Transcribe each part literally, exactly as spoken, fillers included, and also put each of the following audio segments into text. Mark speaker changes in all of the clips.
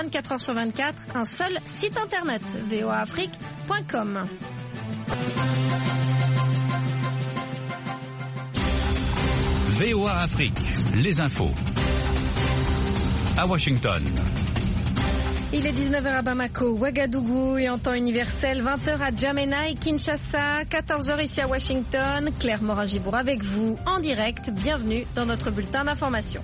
Speaker 1: vingt-quatre heures sur vingt-quatre, un seul site internet, v o a afrique point com.
Speaker 2: V O A Afrique, les infos. À Washington.
Speaker 1: Il est dix-neuf heures à Bamako, Ouagadougou et en temps universel, vingt heures à N'Djamena et Kinshasa, quatorze heures ici à Washington. Claire Morin-Gibour avec vous en direct. Bienvenue dans notre bulletin d'information.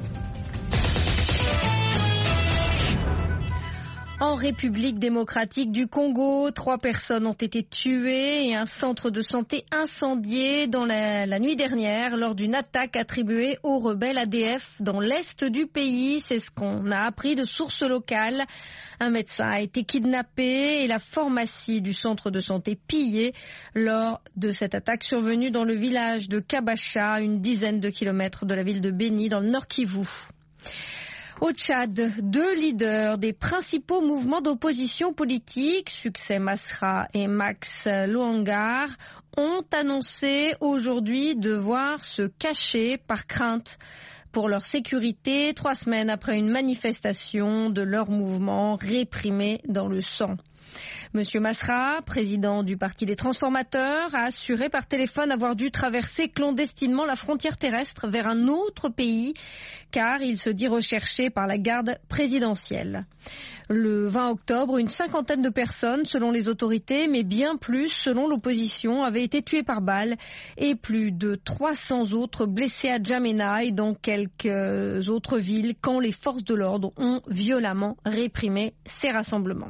Speaker 1: En République démocratique du Congo, trois personnes ont été tuées et un centre de santé incendié dans la, la nuit dernière lors d'une attaque attribuée aux rebelles A D F dans l'est du pays. C'est ce qu'on a appris de sources locales. Un médecin a été kidnappé et la pharmacie du centre de santé pillée lors de cette attaque survenue dans le village de Kabacha, une dizaine de kilomètres de la ville de Béni, dans le Nord Kivu. Au Tchad, deux leaders des principaux mouvements d'opposition politique, Succès Masra et Max Louangar, ont annoncé aujourd'hui devoir se cacher par crainte pour leur sécurité, trois semaines après une manifestation de leur mouvement réprimé dans le sang. Monsieur Masra, président du Parti des Transformateurs, a assuré par téléphone avoir dû traverser clandestinement la frontière terrestre vers un autre pays, car il se dit recherché par la garde présidentielle. Le vingt octobre, une cinquantaine de personnes, selon les autorités, mais bien plus selon l'opposition, avaient été tuées par balles et plus de trois cents autres blessés à N'Djamena et dans quelques autres villes quand les forces de l'ordre ont violemment réprimé ces rassemblements.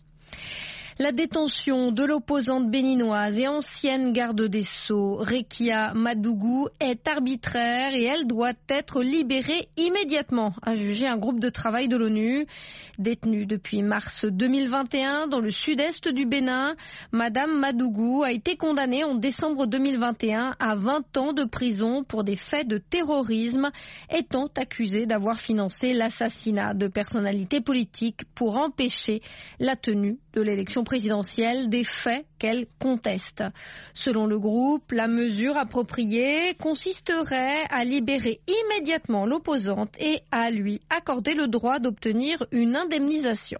Speaker 1: La détention de l'opposante béninoise et ancienne garde des Sceaux, Rekia Madougou, est arbitraire et elle doit être libérée immédiatement, a jugé un groupe de travail de l'ONU. Détenue depuis mars deux mille vingt et un dans le sud-est du Bénin, Madame Madougou a été condamnée en décembre deux mille vingt et un à vingt ans de prison pour des faits de terrorisme, étant accusée d'avoir financé l'assassinat de personnalités politiques pour empêcher la tenue de l'élection présidentielle, des faits qu'elle conteste. Selon le groupe, la mesure appropriée consisterait à libérer immédiatement l'opposante et à lui accorder le droit d'obtenir une indemnisation.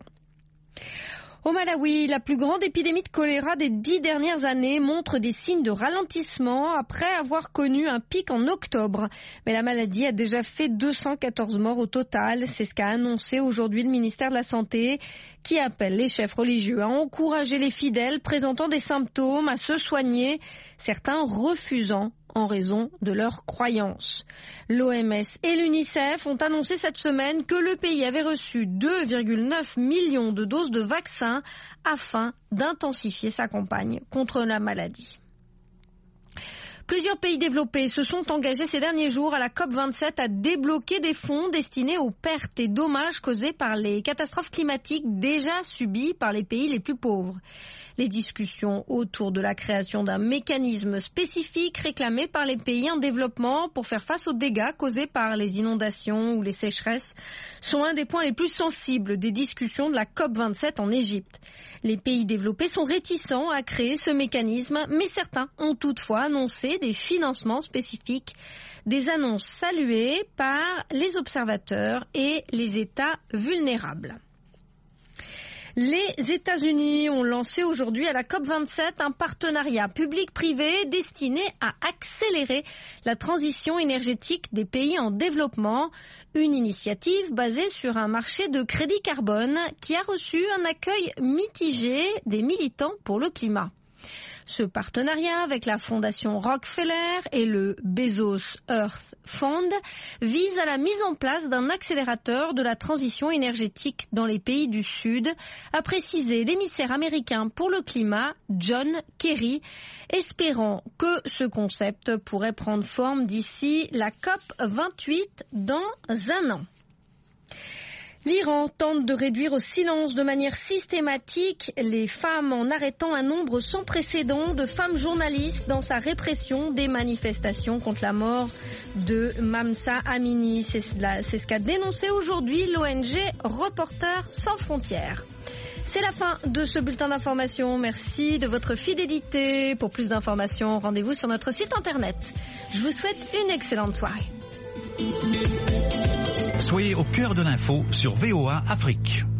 Speaker 1: Au Malawi, la plus grande épidémie de choléra des dix dernières années montre des signes de ralentissement après avoir connu un pic en octobre. Mais la maladie a déjà fait deux cent quatorze morts au total. C'est ce qu'a annoncé aujourd'hui le ministère de la Santé, qui appelle les chefs religieux à encourager les fidèles présentant des symptômes à se soigner, certains refusant en raison de leurs croyances. L'O M S et l'UNICEF ont annoncé cette semaine que le pays avait reçu deux virgule neuf millions de doses de vaccins afin d'intensifier sa campagne contre la maladie. Plusieurs pays développés se sont engagés ces derniers jours à la COP vingt-sept à débloquer des fonds destinés aux pertes et dommages causés par les catastrophes climatiques déjà subies par les pays les plus pauvres. Les discussions autour de la création d'un mécanisme spécifique réclamé par les pays en développement pour faire face aux dégâts causés par les inondations ou les sécheresses sont un des points les plus sensibles des discussions de la COP vingt-sept en Égypte. Les pays développés sont réticents à créer ce mécanisme, mais certains ont toutefois annoncé des financements spécifiques, des annonces saluées par les observateurs et les États vulnérables. Les États-Unis ont lancé aujourd'hui à la COP vingt-sept un partenariat public-privé destiné à accélérer la transition énergétique des pays en développement. Une initiative basée sur un marché de crédit carbone qui a reçu un accueil mitigé des militants pour le climat. Ce partenariat avec la fondation Rockefeller et le Bezos Earth Fund vise à la mise en place d'un accélérateur de la transition énergétique dans les pays du Sud, a précisé l'émissaire américain pour le climat John Kerry, espérant que ce concept pourrait prendre forme d'ici la COP vingt-huit dans un an. L'Iran tente de réduire au silence de manière systématique les femmes en arrêtant un nombre sans précédent de femmes journalistes dans sa répression des manifestations contre la mort de Mahsa Amini. C'est ce qu'a dénoncé aujourd'hui l'O N G Reporters sans frontières. C'est la fin de ce bulletin d'information. Merci de votre fidélité. Pour plus d'informations, rendez-vous sur notre site internet. Je vous souhaite une excellente soirée.
Speaker 2: Soyez au cœur de l'info sur V O A Afrique.